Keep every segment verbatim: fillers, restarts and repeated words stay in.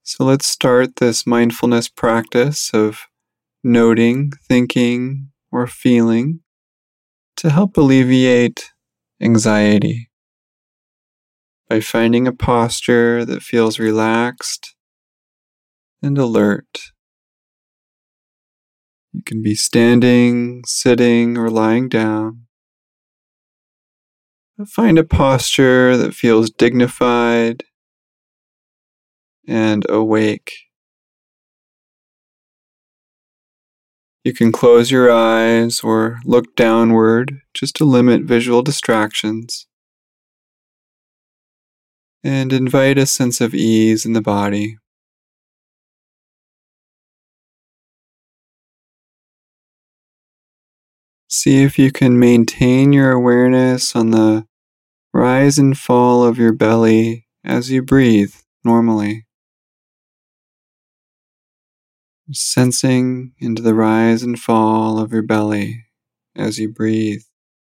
So let's start this mindfulness practice of noting, thinking, or feeling to help alleviate anxiety by finding a posture that feels relaxed and alert. You can be standing, sitting, or lying down. But find a posture that feels dignified and awake. You can close your eyes or look downward just to limit visual distractions and invite a sense of ease in the body. See if you can maintain your awareness on the rise and fall of your belly as you breathe normally. Sensing into the rise and fall of your belly as you breathe.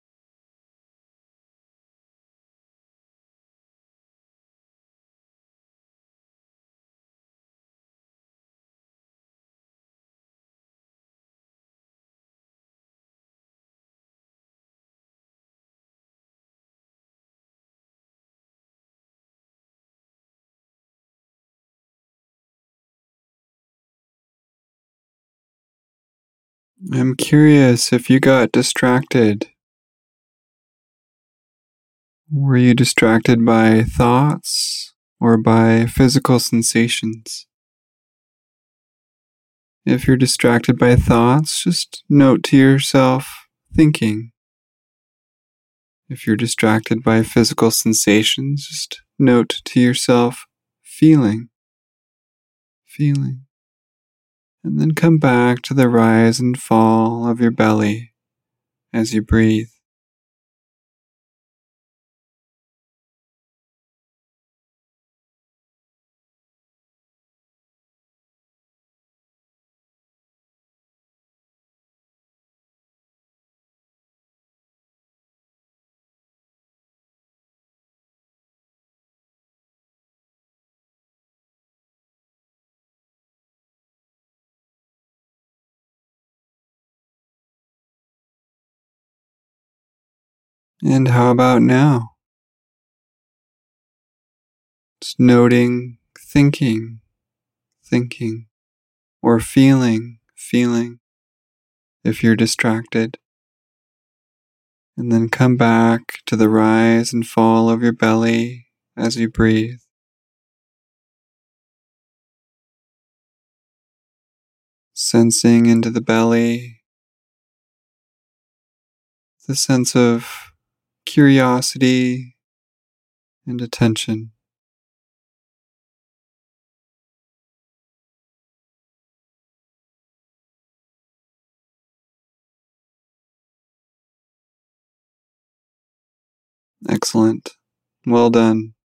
I'm curious if you got distracted. Were you distracted by thoughts or by physical sensations? If you're distracted by thoughts, just note to yourself thinking. If you're distracted by physical sensations, just note to yourself feeling. Feeling. And then come back to the rise and fall of your belly as you breathe. And how about now? Just noting, thinking, thinking, or feeling, feeling, if you're distracted. And then come back to the rise and fall of your belly as you breathe. Sensing into the belly, the sense of curiosity and attention. Excellent. Well done.